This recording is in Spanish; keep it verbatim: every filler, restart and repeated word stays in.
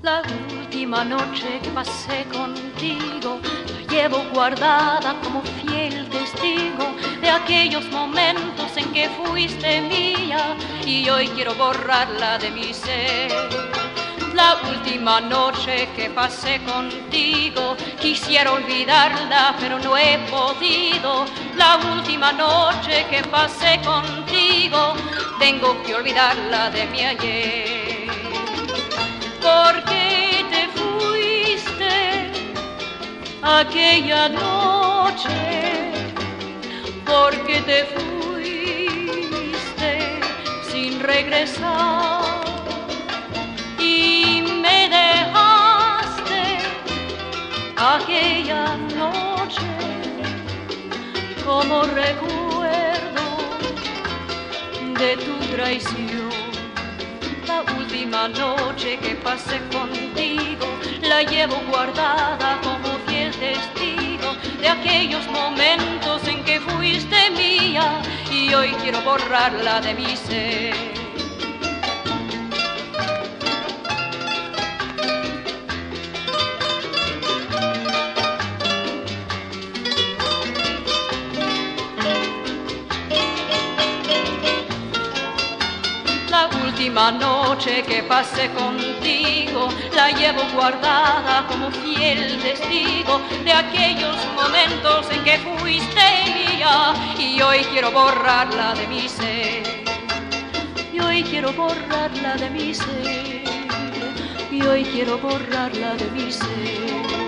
La última noche que pasé contigo la llevo guardada como fiel testigo de aquellos momentos en que fuiste mía y hoy quiero borrarla de mi ser. La última noche que pasé contigo quisiera olvidarla pero no he podido. La última noche que pasé contigo tengo que olvidarla de mi ayer. ¿Por qué te fuiste aquella noche? ¿Por qué te fuiste sin regresar? Y me dejaste aquella noche como recuerdo de tu traición. La última noche que pasé contigo la llevo guardada como fiel testigo de aquellos momentos en que fuiste mía y hoy quiero borrarla de mi ser. La última noche que pasé contigo la llevo guardada como fiel testigo de aquellos momentos en que fuiste mía y hoy quiero borrarla de mi ser. Y hoy quiero borrarla de mi ser. Y hoy quiero borrarla de mi ser.